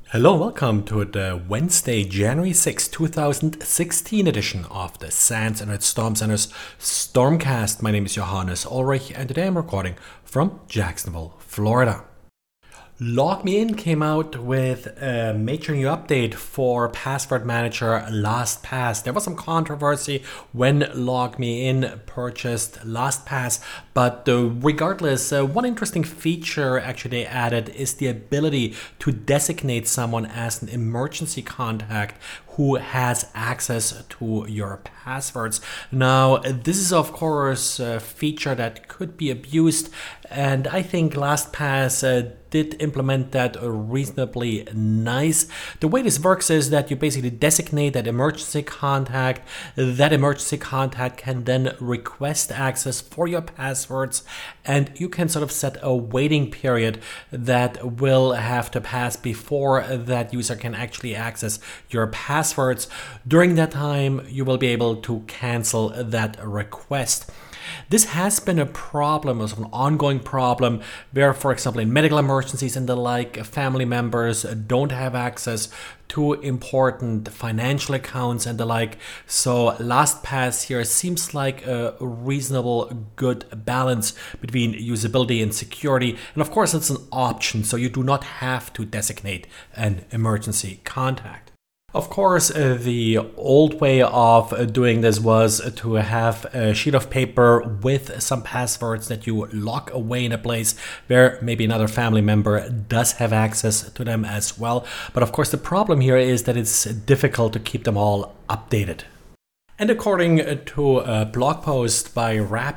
Hello, welcome to the Wednesday, January 6, 2016 edition of the SANS Internet Storm Center's Stormcast. My name is Johannes Ulrich and today I'm recording from Jacksonville, Florida. LogMeIn came out with a major new update for password manager LastPass. There was some controversy when LogMeIn purchased LastPass, but regardless, one interesting feature actually they added is the ability to designate someone as an emergency contact who has access to your passwords. Now, this is of course a feature that could be abused, and I think LastPass did implement that reasonably nice. The way this works is that you basically designate that emergency contact. That emergency contact can then request access for your passwords, and you can sort of set a waiting period that will have to pass before that user can actually access your passwords. During that time, you will be able to cancel that request. This has been a problem, an ongoing problem, where, for example, in medical emergencies and the like, family members don't have access to important financial accounts and the like. So LastPass here seems like a reasonable, good balance between usability and security. And of course, it's an option, so you do not have to designate an emergency contact. Of course, the old way of doing this was to have a sheet of paper with some passwords that you lock away in a place where maybe another family member does have access to them as well. But of course, the problem here is that it's difficult to keep them all updated. And according to a blog post by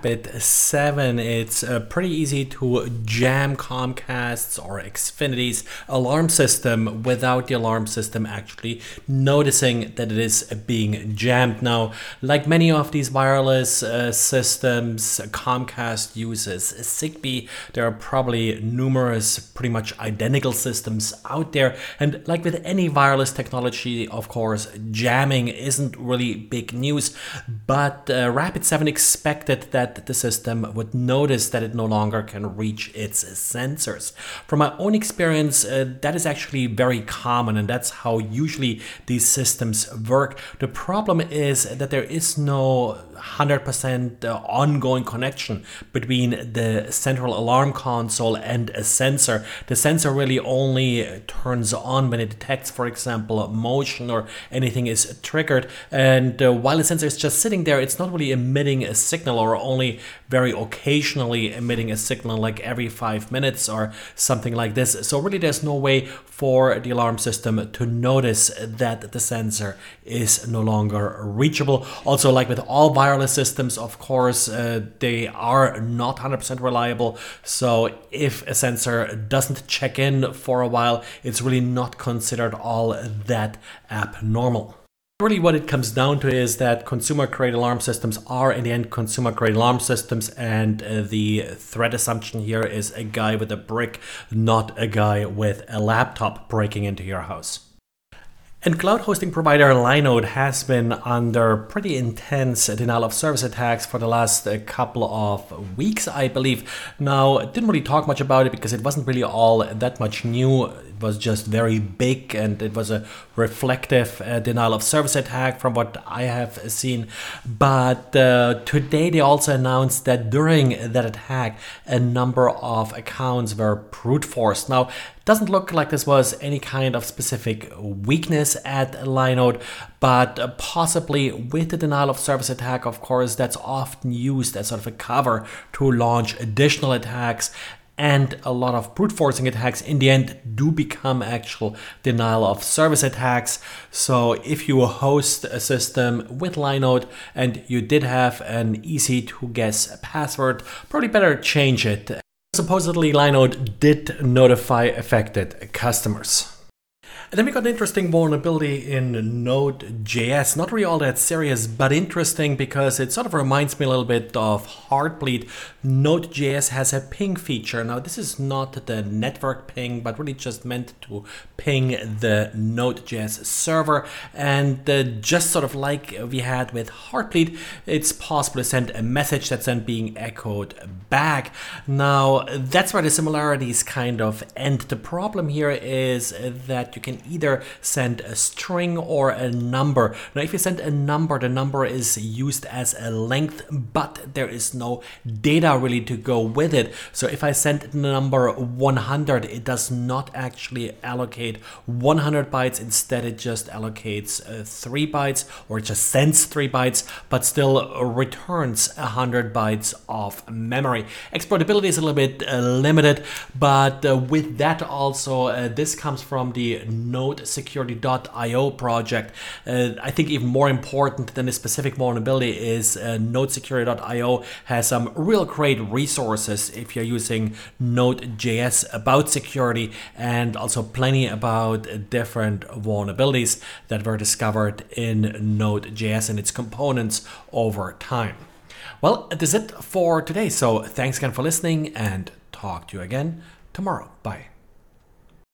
Rapid7, it's pretty easy to jam Comcast's or Xfinity's alarm system without the alarm system actually noticing that it is being jammed. Now, like many of these wireless systems, Comcast uses Zigbee. There are probably numerous pretty much identical systems out there. And like with any wireless technology, of course, jamming isn't really big news. But Rapid7 expected that the system would notice that it no longer can reach its sensors. From my own experience, that is actually very common, and that's how usually these systems work. The problem is that there is no 100% ongoing connection between the central alarm console and a sensor. The sensor really only turns on when it detects, for example, motion or anything is triggered. And while the sensor is just sitting there, it's not really emitting a signal, or only very occasionally emitting a signal, like every 5 minutes or something like this. So really there's no way for the alarm system to notice that the sensor is no longer reachable. Also, like with all wireless systems, of course, they are not 100% reliable. So if a sensor doesn't check in for a while, it's really not considered all that abnormal. Really what it comes down to is that consumer-grade alarm systems are in the end consumer-grade alarm systems, and the threat assumption here is a guy with a brick, not a guy with a laptop breaking into your house. And cloud hosting provider Linode has been under pretty intense denial of service attacks for the last couple of weeks, I believe. Now, I didn't really talk much about it because it wasn't really all that much new. It was just very big, and it was a reflective denial of service attack from what I have seen. But today they also announced that during that attack, a number of accounts were brute forced. Now, doesn't look like this was any kind of specific weakness at Linode, but possibly with the denial of service attack, of course, that's often used as sort of a cover to launch additional attacks. And a lot of brute forcing attacks in the end do become actual denial of service attacks. So if you host a system with Linode and you did have an easy to guess password, probably better change it. Supposedly, Linode did notify affected customers. And then we got an interesting vulnerability in Node.js. Not really all that serious, but interesting because it sort of reminds me a little bit of Heartbleed. Node.js has a ping feature. Now, this is not the network ping, but really just meant to ping the Node.js server. And just sort of like we had with Heartbleed, it's possible to send a message that's then being echoed back. Now, that's where the similarities kind of end. The problem here is that you can can either send a string or a number. Now, if you send a number, the number is used as a length, but there is no data really to go with it. So if I send the number 100, it does not actually allocate 100 bytes. Instead, it just allocates 3 bytes, or it just sends 3 bytes, but still returns 100 bytes of memory. Exportability is a little bit limited, but with that also, this comes from the NodeSecurity.io project. I think even more important than this specific vulnerability is NodeSecurity.io has some real great resources if you're using Node.js about security, and also plenty about different vulnerabilities that were discovered in Node.js and its components over time. Well, that's it for today. So thanks again for listening, and talk to you again tomorrow. Bye.